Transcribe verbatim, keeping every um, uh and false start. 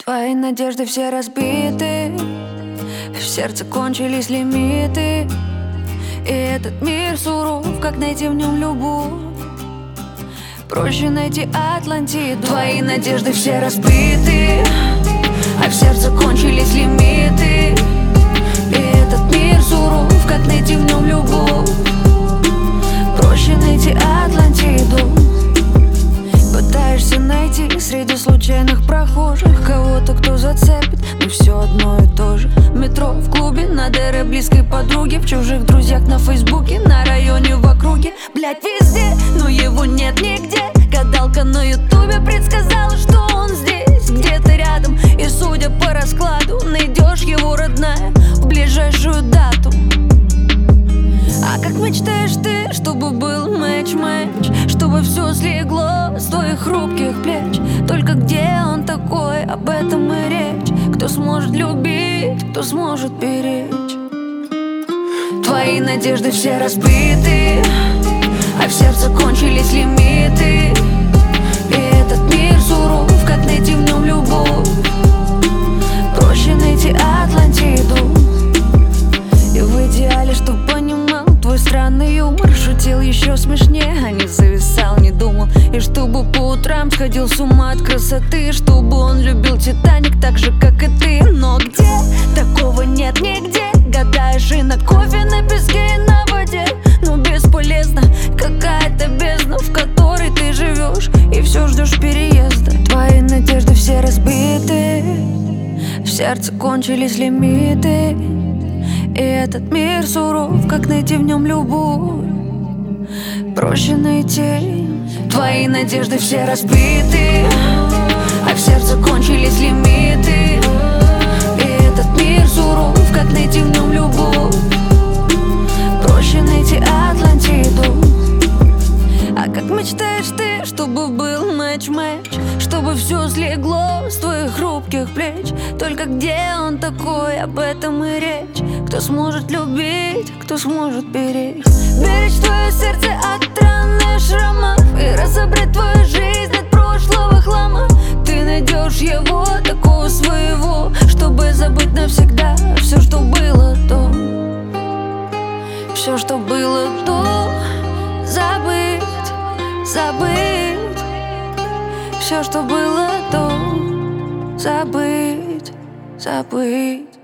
Твои надежды все разбиты, в сердце кончились лимиты, и этот мир суров, как найти в нем любовь. Проще найти Атлантиду. Твои надежды все разбиты, а в сердце кончились лимиты, и этот мир суров, как найти в нем любовь. Проще найти Атлантиду. Пытаешься найти среди случайных прохожих кого-то, кто зацепит, но все одно и то же. В метро, в клубе, на ДР близкой подруги, в чужих друзьях на фейсбуке, на районе, в округе. Блять, везде, но его нет нигде. Гадалка на ютубе предсказала, что он здесь, где-то рядом. И судя по раскладу, найдешь его, родная, в ближайшую дату. А как мечтаешь ты, чтобы был матч-матч, чтобы все слегло с твоих хрупких плеч? Только где он такой, об этом и речь. Кто сможет любить, кто сможет беречь? Твои надежды все разбиты, а в сердце кончились лимиты, и этот мир суров, как найти в нем любовь. Проще найти Атлантиду. И в идеале, чтоб понимал твой странный юмор, шутил еще смешнее, а не зависал, не думал. И чтобы по утрам сходил с ума от красоты, чтобы он любил Титаник так же, как и ты. Но где? Такого нет нигде. Гадаешь и на кофе, на песке, и на воде, но бесполезно. Какая-то бездна, в которой ты живешь, и все ждешь переезда. Твои надежды все разбиты, в сердце кончились лимиты, и этот мир суров, как найти в нем любовь. Проще найти. Твои надежды все разбиты, а в сердце кончились лимиты, и этот мир суров, как найти в нем любовь. Проще найти Атлантиду. А как мечтаешь ты, чтобы был матч-матч, чтобы все слегло с твоих хрупких плеч? Только где он такой, об этом и речь. Кто сможет любить, кто сможет беречь? Беречь твое сердце от ран и шрамов, и разобрать твою жизнь от прошлого хлама. Ты найдешь его, такого своего, чтобы забыть навсегда все, что было до. Все, что было до, забыть, забыть. Все, что было до, забыть, забыть.